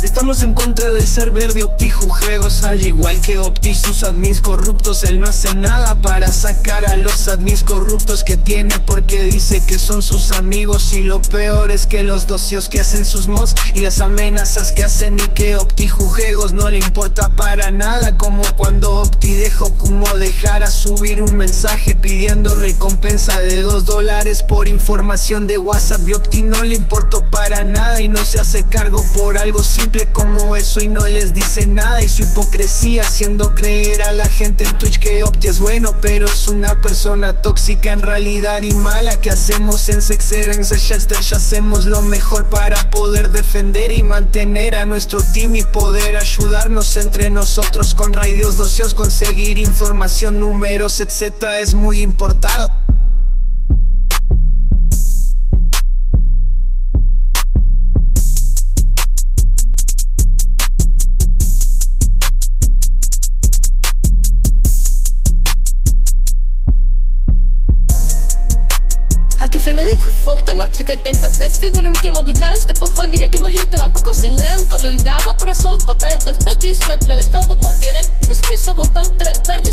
Estamos en contra del server de Opti Juegos. Al igual que Opti, sus admins corruptos. Él no hace nada para sacar a los admins corruptos que tiene, porque dice que son sus amigos. Y lo peor es que los docios que hacen sus mods y las amenazas que hacen, y que Opti Juegos no le importa para nada. Como cuando Opti dejó como dejara subir un mensaje pidiendo recompensa de $2 por información de WhatsApp, y Opti no le importó para nada y no se hace cargo por algo simple como eso, y no les dice nada. Y su hipocresía haciendo creer a la gente en Twitch que Opti es bueno, pero es una persona tóxica en realidad y mala. Que hacemos en Sexer, en Sechester, ya hacemos lo mejor para poder defender y mantener a nuestro team y poder ayudarnos entre nosotros con radios docios, conseguir información, números, etc. es muy importante. Che che pensa se sfido un chiamo di testa, può far dire che voglio te la così lento, lo indavo, però solo potente, ti smetti le stavo contiene, mi spesso con tante